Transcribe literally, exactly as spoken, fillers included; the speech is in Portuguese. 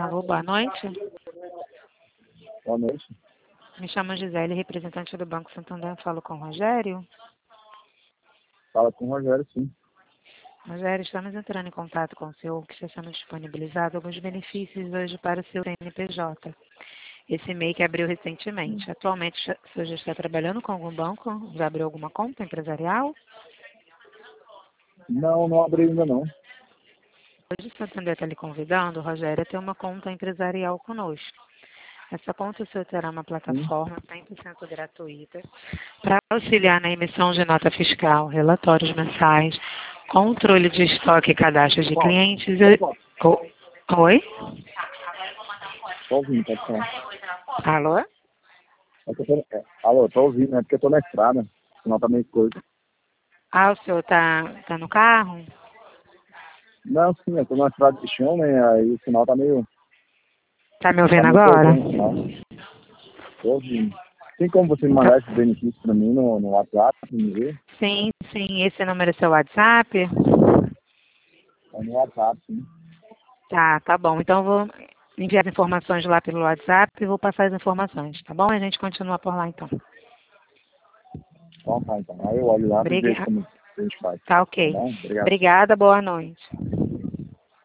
Alô, boa noite. Boa noite. Me chamo Gisele, representante do Banco Santander. Falo com o Rogério. Fala com o Rogério, sim. Rogério, estamos entrando em contato com o senhor, que está sendo disponibilizado alguns benefícios hoje para o seu C N P J. Esse M E I que abriu recentemente. Atualmente, o senhor já está trabalhando com algum banco? Já abriu alguma conta empresarial? Não, não abri ainda não. Hoje o Santander está lhe convidando, Rogério, a ter uma conta empresarial conosco. Essa conta o senhor terá uma plataforma cem por cento gratuita para auxiliar na emissão de nota fiscal, relatórios mensais, controle de estoque e cadastro de clientes. E... Oh. Oi? Tô ouvindo, pode falar. Alô? É que eu tô... é, alô, tô ouvindo, é porque eu tô na estrada. Senão tá meio coisa. Ah, o senhor está tá no carro? Não, sim, eu tô na estrada de chão, né? Aí o sinal tá meio... Está me Tá ouvindo meio agora? cortando o sinal. Tô ouvindo. Tem como você me Então, mandar esses benefícios pra mim no, no WhatsApp, me ver? sim, sim. Esse número é seu WhatsApp? É no WhatsApp, sim. Tá, tá bom. Então eu vou enviar as informações lá pelo WhatsApp e vou passar as informações, tá bom? A gente continua por lá então. Então tá, então. Aí eu olho lá e vejo Obrigada. como a gente faz. Tá Tá ok. bom? Obrigado. Obrigada, boa noite.